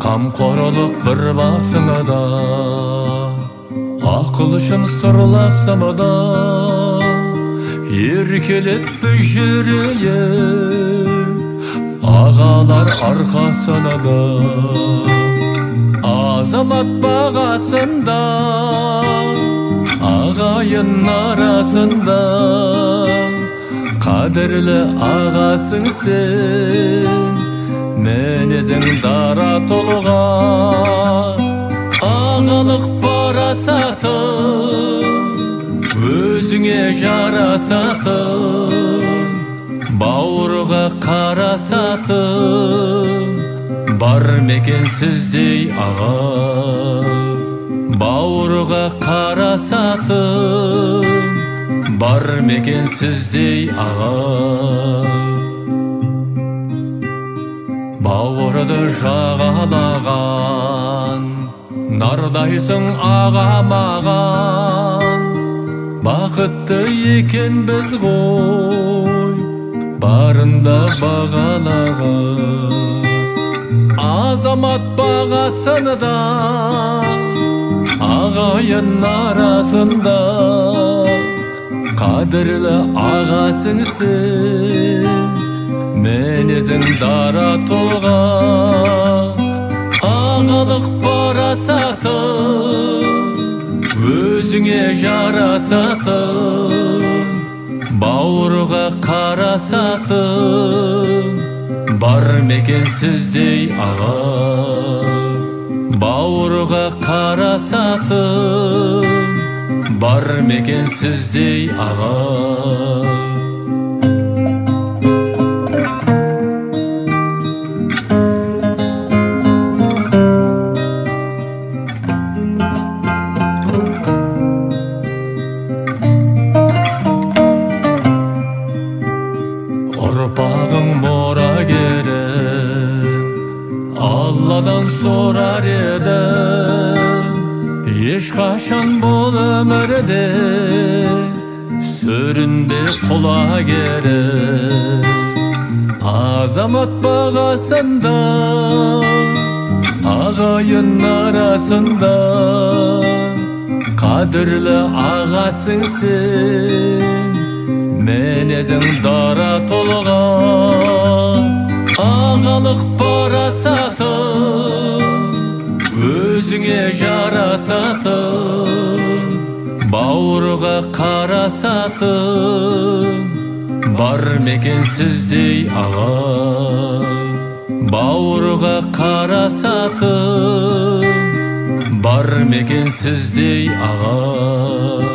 Қамқорлық бір басыңада, ақыл үшін сырласымада, еркелетті жүрейік, ағалар арқасына да. Азамат бағасында, ағайын арасында, қадірлі ағасың сен, мінезің дара толған. Ағалық парасатың, өзіңе жарасатын, бауырға қарасатын, бар мекен сіздей аға. Бауырға қарасатын, бар мекен сіздей аға. Бауырды жағалаған, нардайсың аға маған. Бақытты екен біз ғой, барында бағалаған. Азамат бағасында, ағайын арасында, қадірлі ағасың сен, мінезің дара толған. Ағалық парасатың, өзіңе жарасатын, бауырға қарасатын, бар мекен сіздей аға. Бауырға қарасатын, бар мекен сіздей аға. Ұрпағың мұрагерім, Алладан сұрар едім. Ешқашан бұл өмірде сүрінбе құлагерім. Азамат бағасында, ағайын арасында, қадірлі ағасың сен, мінезің дара толған. Ағалық парасатың, өзіңе жарасатын, бауырға қарасатын, бар мекен сіздей аға. Бауырға қарасатын, бар мекен сіздей аға.